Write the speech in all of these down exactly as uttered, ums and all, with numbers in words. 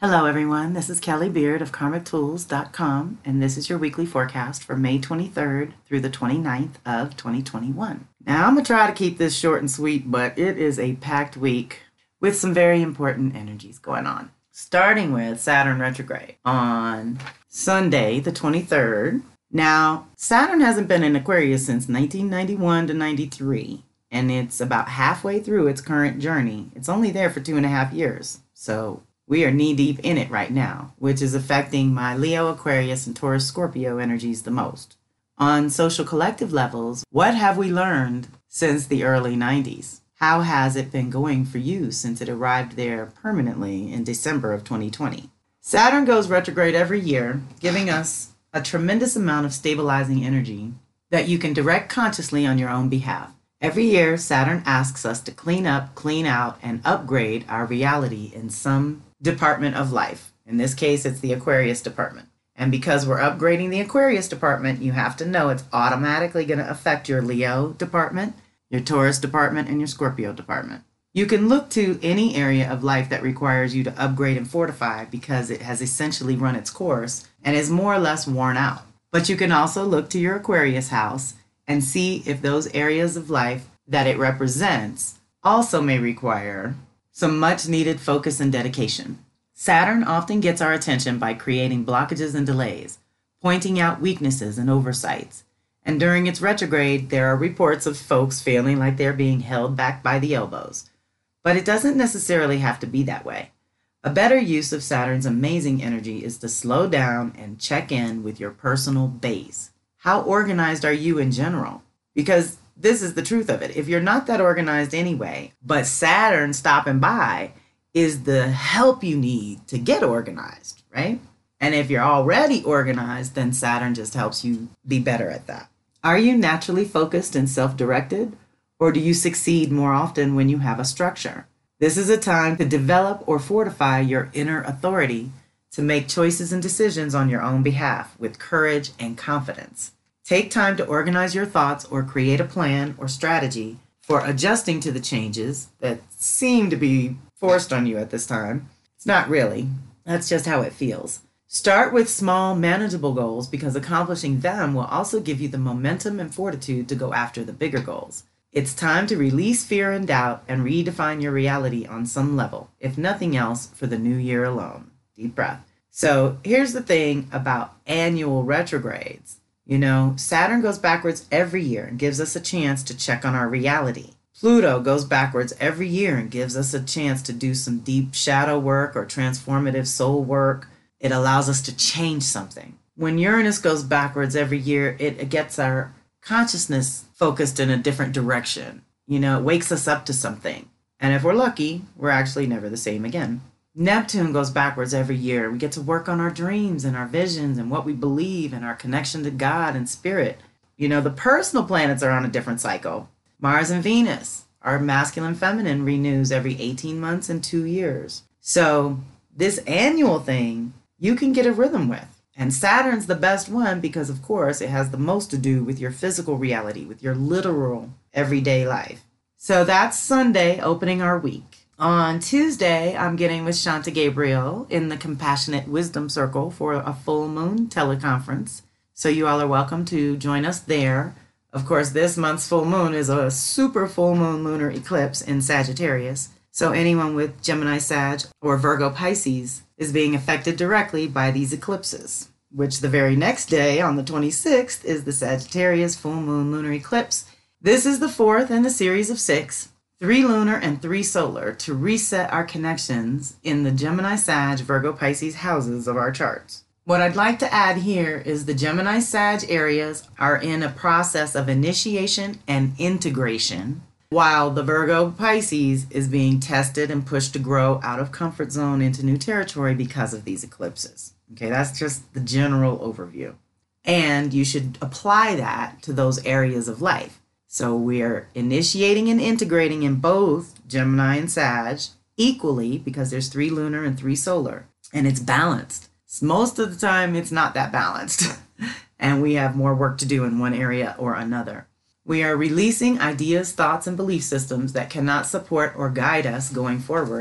Hello, everyone. This is Kelly Beard of karmic tools dot com, and this is your weekly forecast for May twenty-third through the twenty-ninth of twenty twenty-one. Now, I'm going to try to keep this short and sweet, but it is a packed week with some very important energies going on. Starting with Saturn retrograde on Sunday, the twenty-third. Now, Saturn hasn't been in Aquarius since nineteen ninety-one to ninety-three, and it's about halfway through its current journey. It's only there for two and a half years, so we are knee-deep in it right now, which is affecting my Leo, Aquarius, and Taurus, Scorpio energies the most. On social collective levels, what have we learned since the early nineties? How has it been going for you since it arrived there permanently in December of twenty twenty? Saturn goes retrograde every year, giving us a tremendous amount of stabilizing energy that you can direct consciously on your own behalf. Every year, Saturn asks us to clean up, clean out, and upgrade our reality in some department of life. In this case, it's the Aquarius department. And because we're upgrading the Aquarius department, you have to know it's automatically going to affect your Leo department, your Taurus department, and your Scorpio department. You can look to any area of life that requires you to upgrade and fortify because it has essentially run its course and is more or less worn out. But you can also look to your Aquarius house and see if those areas of life that it represents also may require some much needed focus and dedication. Saturn often gets our attention by creating blockages and delays, pointing out weaknesses and oversights. And during its retrograde, there are reports of folks feeling like they're being held back by the elbows. But it doesn't necessarily have to be that way. A better use of Saturn's amazing energy is to slow down and check in with your personal base. How organized are you in general? Because this is the truth of it. If you're not that organized anyway, but Saturn stopping by is the help you need to get organized, right? And if you're already organized, then Saturn just helps you be better at that. Are you naturally focused and self-directed, or do you succeed more often when you have a structure? This is a time to develop or fortify your inner authority to make choices and decisions on your own behalf with courage and confidence. Take time to organize your thoughts or create a plan or strategy for adjusting to the changes that seem to be forced on you at this time. It's not really. That's just how it feels. Start with small, manageable goals because accomplishing them will also give you the momentum and fortitude to go after the bigger goals. It's time to release fear and doubt and redefine your reality on some level, if nothing else, for the new year alone. Deep breath. So here's the thing about annual retrogrades. You know, Saturn goes backwards every year and gives us a chance to check on our reality. Pluto goes backwards every year and gives us a chance to do some deep shadow work or transformative soul work. It allows us to change something. When Uranus goes backwards every year, it gets our consciousness focused in a different direction. You know, it wakes us up to something. And if we're lucky, we're actually never the same again. Neptune goes backwards every year. We get to work on our dreams and our visions and what we believe and our connection to God and spirit. You know, the personal planets are on a different cycle. Mars and Venus, our masculine feminine, renews every eighteen months and two years. So this annual thing, you can get a rhythm with. And Saturn's the best one because, of course, it has the most to do with your physical reality, with your literal everyday life. So that's Sunday, opening our week. On Tuesday, I'm getting with Shanta Gabriel in the Compassionate Wisdom Circle for a full moon teleconference. So you all are welcome to join us there. Of course, this month's full moon is a super full moon lunar eclipse in Sagittarius. So anyone with Gemini, Sag, or Virgo, Pisces is being affected directly by these eclipses, which the very next day, on the twenty-sixth, is the Sagittarius full moon lunar eclipse. This is the fourth in the series of six. Three lunar and three solar to reset our connections in the Gemini, Sag, Virgo, Pisces houses of our charts. What I'd like to add here is the Gemini, Sag areas are in a process of initiation and integration, while the Virgo, Pisces is being tested and pushed to grow out of comfort zone into new territory because of these eclipses. Okay, that's just the general overview. And you should apply that to those areas of life. So we're initiating and integrating in both Gemini and Sag equally because there's three lunar and three solar, and it's balanced. Most of the time, it's not that balanced, and we have more work to do in one area or another. We are releasing ideas, thoughts, and belief systems that cannot support or guide us going forward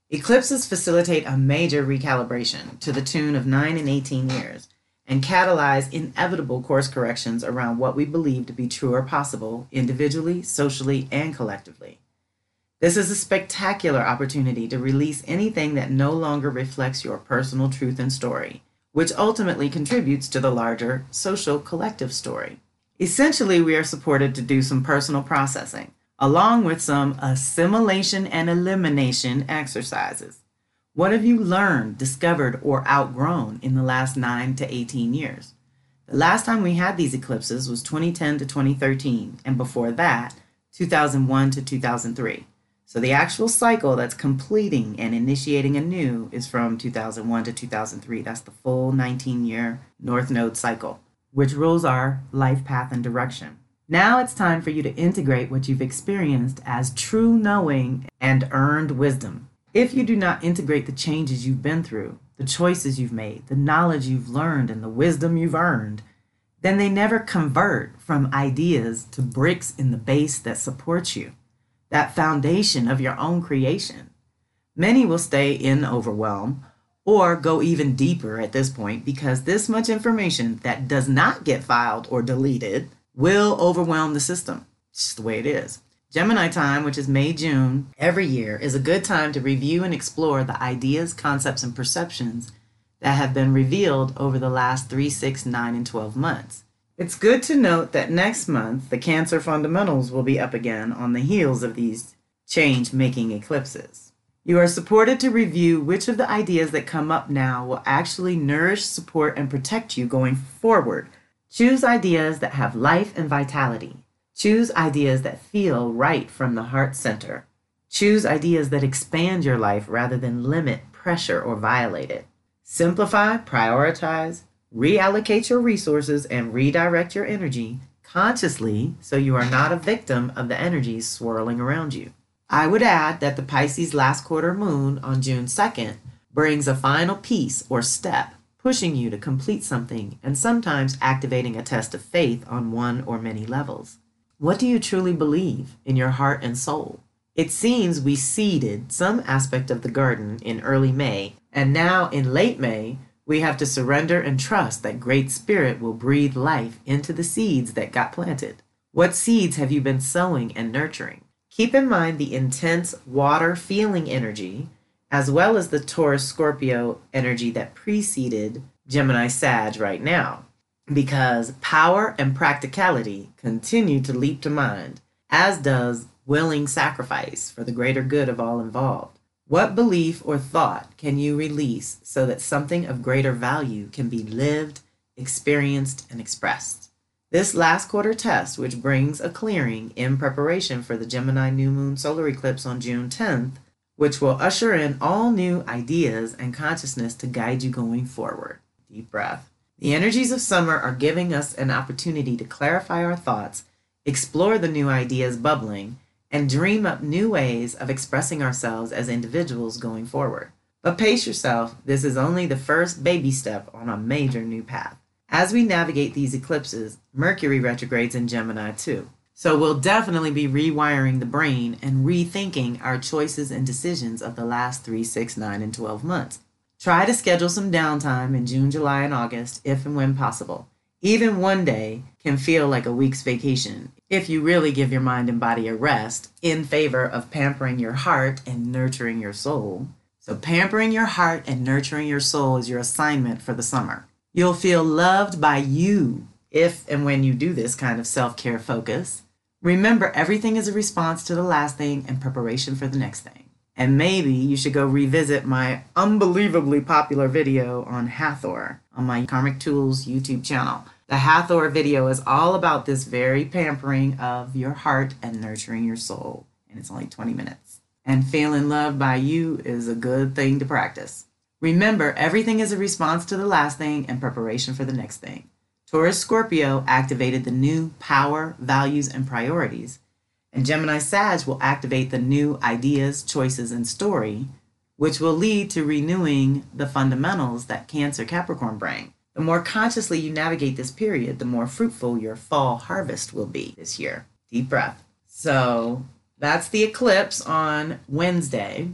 Eclipses facilitate a major recalibration to the tune of nine and eighteen years and catalyze inevitable course corrections around what we believe to be true or possible individually, socially, and collectively. This is a spectacular opportunity to release anything that no longer reflects your personal truth and story, which ultimately contributes to the larger social collective story. Essentially, we are supported to do some personal processing, along with some assimilation and elimination exercises. What have you learned, discovered, or outgrown in the last nine to eighteen years? The last time we had these eclipses was twenty ten to twenty thirteen, and before that, two thousand one to two thousand three. So the actual cycle that's completing and initiating anew is from two thousand one to two thousand three. That's the full nineteen-year North Node cycle, which rules our life path and direction. Now it's time for you to integrate what you've experienced as true knowing and earned wisdom. If you do not integrate the changes you've been through, the choices you've made, the knowledge you've learned, and the wisdom you've earned, then they never convert from ideas to bricks in the base that supports you, that foundation of your own creation. Many will stay in overwhelm or go even deeper at this point because this much information that does not get filed or deleted will overwhelm the system. It's just the way it is. Gemini time, which is May, June, every year, is a good time to review and explore the ideas, concepts, and perceptions that have been revealed over the last three, six, nine, and twelve months. It's good to note that next month, the Cancer fundamentals will be up again on the heels of these change-making eclipses. You are supported to review which of the ideas that come up now will actually nourish, support, and protect you going forward. Choose ideas that have life and vitality. Choose ideas that feel right from the heart center. Choose ideas that expand your life rather than limit, pressure, or violate it. Simplify, prioritize, reallocate your resources, and redirect your energy consciously so you are not a victim of the energies swirling around you. I would add that the Pisces last quarter moon on June second brings a final piece or step, pushing you to complete something and sometimes activating a test of faith on one or many levels. What do you truly believe in your heart and soul? It seems we seeded some aspect of the garden in early May, and now in late May, we have to surrender and trust that Great Spirit will breathe life into the seeds that got planted. What seeds have you been sowing and nurturing? Keep in mind the intense water feeling energy, as well as the Taurus Scorpio energy that preceded Gemini Sag right now, because power and practicality continue to leap to mind, as does willing sacrifice for the greater good of all involved. What belief or thought can you release so that something of greater value can be lived, experienced, and expressed? This last quarter test, which brings a clearing in preparation for the Gemini new moon solar eclipse on June tenth, which will usher in all new ideas and consciousness to guide you going forward. Deep breath. The energies of summer are giving us an opportunity to clarify our thoughts, explore the new ideas bubbling, and dream up new ways of expressing ourselves as individuals going forward. But pace yourself, this is only the first baby step on a major new path. As we navigate these eclipses, Mercury retrogrades in Gemini too. So we'll definitely be rewiring the brain and rethinking our choices and decisions of the last three, six, nine, and twelve months. Try to schedule some downtime in June, July, and August, if and when possible. Even one day can feel like a week's vacation if you really give your mind and body a rest in favor of pampering your heart and nurturing your soul. So pampering your heart and nurturing your soul is your assignment for the summer. You'll feel loved by you if and when you do this kind of self-care focus. Remember, everything is a response to the last thing and preparation for the next thing. And maybe you should go revisit my unbelievably popular video on Hathor on my Karmic Tools YouTube channel. The Hathor video is all about this very pampering of your heart and nurturing your soul. And it's only twenty minutes. And feeling loved by you is a good thing to practice. Remember, everything is a response to the last thing and preparation for the next thing. Taurus Scorpio activated the new power, values, and priorities. And Gemini Sag will activate the new ideas, choices, and story, which will lead to renewing the fundamentals that Cancer Capricorn bring. The more consciously you navigate this period, the more fruitful your fall harvest will be this year. Deep breath. So that's the eclipse on Wednesday.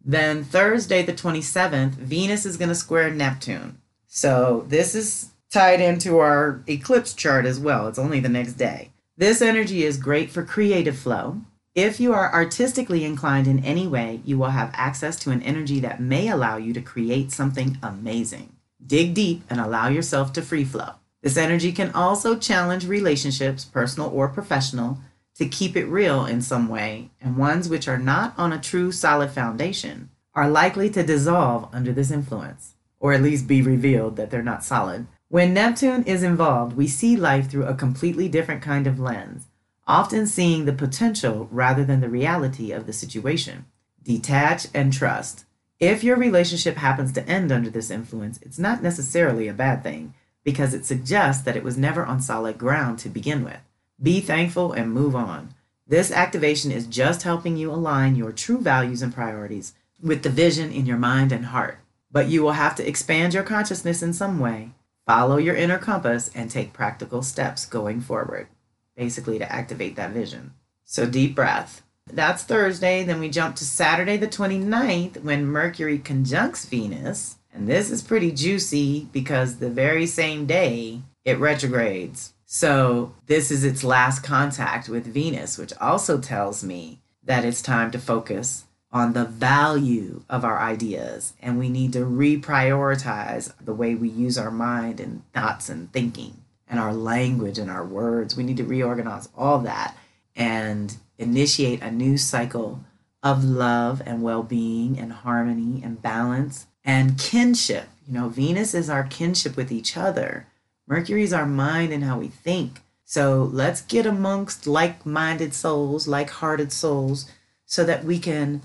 Then Thursday, the twenty-seventh, Venus is going to square Neptune. So this is tied into our eclipse chart as well. It's only the next day. This energy is great for creative flow. If you are artistically inclined in any way, you will have access to an energy that may allow you to create something amazing. Dig deep and allow yourself to free flow. This energy can also challenge relationships, personal or professional, to keep it real in some way, and ones which are not on a true solid foundation are likely to dissolve under this influence, or at least be revealed that they're not solid. When Neptune is involved, we see life through a completely different kind of lens, often seeing the potential rather than the reality of the situation. Detach and trust. If your relationship happens to end under this influence, it's not necessarily a bad thing, because it suggests that it was never on solid ground to begin with. Be thankful and move on. This activation is just helping you align your true values and priorities with the vision in your mind and heart. But you will have to expand your consciousness in some way, follow your inner compass, and take practical steps going forward, basically to activate that vision. So deep breath. That's Thursday. Then we jump to Saturday the twenty-ninth when Mercury conjuncts Venus. And this is pretty juicy because the very same day it retrogrades. So this is its last contact with Venus, which also tells me that it's time to focus on the value of our ideas. And we need to reprioritize the way we use our mind and thoughts and thinking and our language and our words. We need to reorganize all that and initiate a new cycle of love and well-being and harmony and balance and kinship. You know, Venus is our kinship with each other. Mercury is our mind and how we think. So let's get amongst like-minded souls, like-hearted souls, so that we can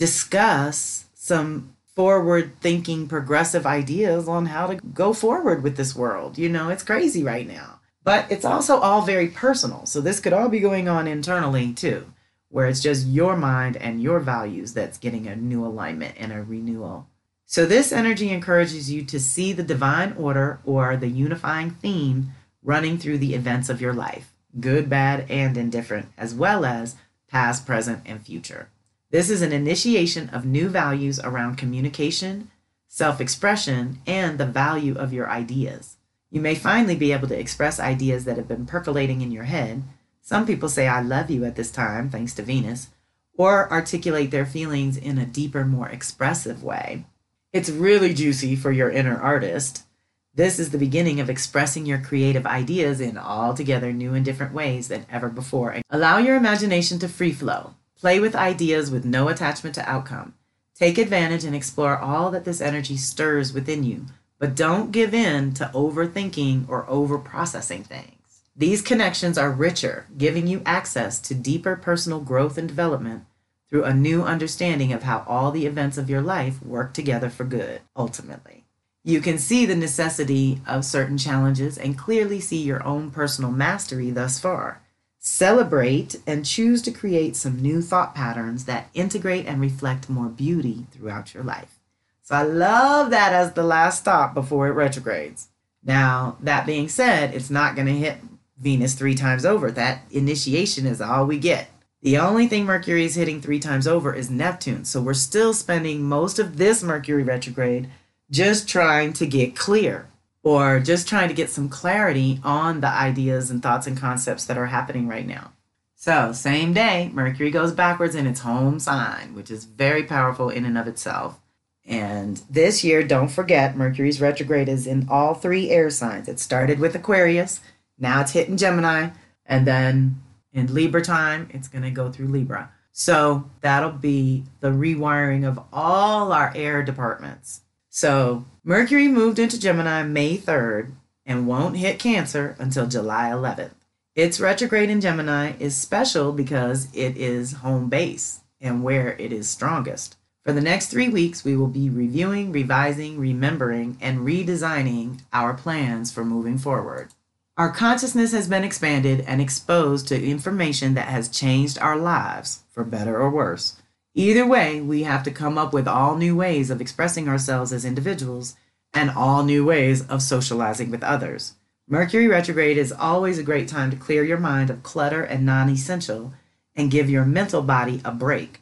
discuss some forward-thinking, progressive ideas on how to go forward with this world. You know, it's crazy right now. But it's also all very personal. So this could all be going on internally too, where it's just your mind and your values that's getting a new alignment and a renewal. So this energy encourages you to see the divine order or the unifying theme running through the events of your life, good, bad, and indifferent, as well as past, present, and future. This is an initiation of new values around communication, self-expression, and the value of your ideas. You may finally be able to express ideas that have been percolating in your head. Some people say, I love you at this time, thanks to Venus, or articulate their feelings in a deeper, more expressive way. It's really juicy for your inner artist. This is the beginning of expressing your creative ideas in altogether new and different ways than ever before. Allow your imagination to free flow. Play with ideas with no attachment to outcome. Take advantage and explore all that this energy stirs within you, but don't give in to overthinking or over-processing things. These connections are richer, giving you access to deeper personal growth and development through a new understanding of how all the events of your life work together for good, ultimately. You can see the necessity of certain challenges and clearly see your own personal mastery thus far. Celebrate and choose to create some new thought patterns that integrate and reflect more beauty throughout your life. So I love that as the last stop before it retrogrades. Now, that being said, it's not going to hit Venus three times over. That initiation is all we get. The only thing Mercury is hitting three times over is Neptune. So we're still spending most of this Mercury retrograde just trying to get clear, or just trying to get some clarity on the ideas and thoughts and concepts that are happening right now. So same day, Mercury goes backwards in its home sign, which is very powerful in and of itself. And this year, don't forget, Mercury's retrograde is in all three air signs. It started with Aquarius, now it's hitting Gemini, and then in Libra time, it's going to go through Libra. So that'll be the rewiring of all our air departments. So Mercury moved into Gemini May third and won't hit Cancer until July eleventh. Its retrograde in Gemini is special because it is home base and where it is strongest. For the next three weeks, we will be reviewing, revising, remembering, and redesigning our plans for moving forward. Our consciousness has been expanded and exposed to information that has changed our lives, for better or worse. Either way, we have to come up with all new ways of expressing ourselves as individuals and all new ways of socializing with others. Mercury retrograde is always a great time to clear your mind of clutter and non-essential and give your mental body a break.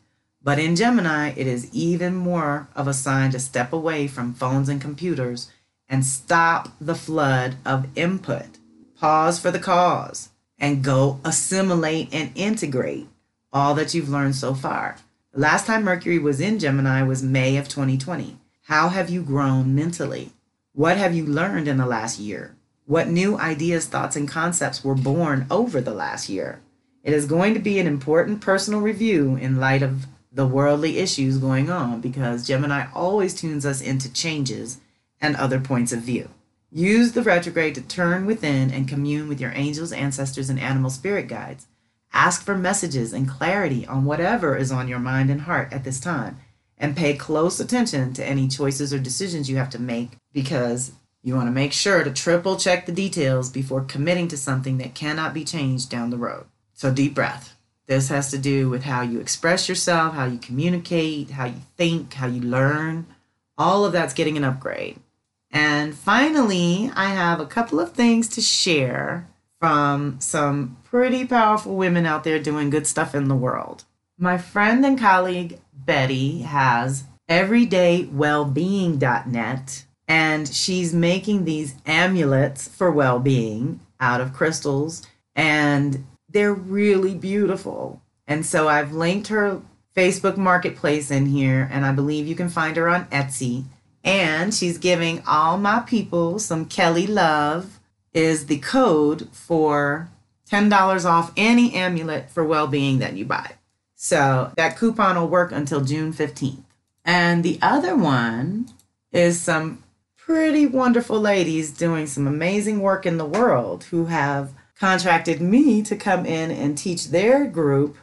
But in Gemini, it is even more of a sign to step away from phones and computers and stop the flood of input. Pause for the cause and go assimilate and integrate all that you've learned so far. The last time Mercury was in Gemini was May of twenty twenty. How have you grown mentally? What have you learned in the last year? What new ideas, thoughts, and concepts were born over the last year? It is going to be an important personal review in light of the worldly issues going on, because Gemini always tunes us into changes and other points of view. Use the retrograde to turn within and commune with your angels, ancestors, and animal spirit guides. Ask for messages and clarity on whatever is on your mind and heart at this time, and pay close attention to any choices or decisions you have to make, because you want to make sure to triple check the details before committing to something that cannot be changed down the road. So deep breath. This has to do with how you express yourself, how you communicate, how you think, how you learn. All of that's getting an upgrade. And finally, I have a couple of things to share from some pretty powerful women out there doing good stuff in the world. My friend and colleague Betty has everyday wellbeing dot net, and she's making these amulets for well-being out of crystals, and they're really beautiful. And so I've linked her Facebook Marketplace in here, and I believe you can find her on Etsy. And she's giving all my people some Kelly Love is the code for ten dollars off any amulet for well-being that you buy. So that coupon will work until June fifteenth. And the other one is some pretty wonderful ladies doing some amazing work in the world who have contracted me to come in and teach their group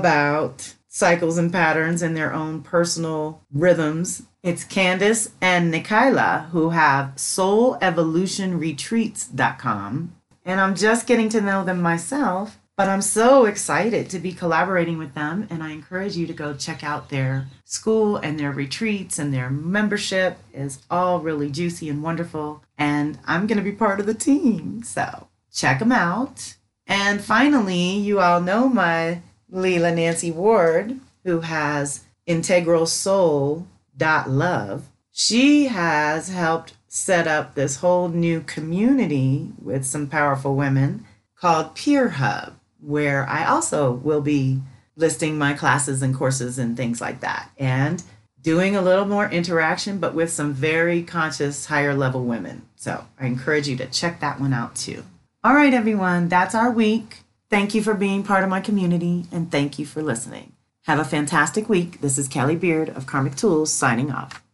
about cycles and patterns and their own personal rhythms. It's Candace and Nikayla, who have soul evolution retreats dot com. And I'm just getting to know them myself, but I'm so excited to be collaborating with them. And I encourage you to go check out their school and their retreats, and their membership is all really juicy and wonderful. And I'm going to be part of the team. So check them out. And finally, you all know my Leela Nancy Ward, who has Integral Soul dot love. She has helped set up this whole new community with some powerful women called Peer Hub, where I also will be listing my classes and courses and things like that, and doing a little more interaction, but with some very conscious, higher level women. So I encourage you to check that one out too. All right, everyone, that's our week. Thank you for being part of my community, and thank you for listening. Have a fantastic week. This is Kelly Beard of Karmic Tools signing off.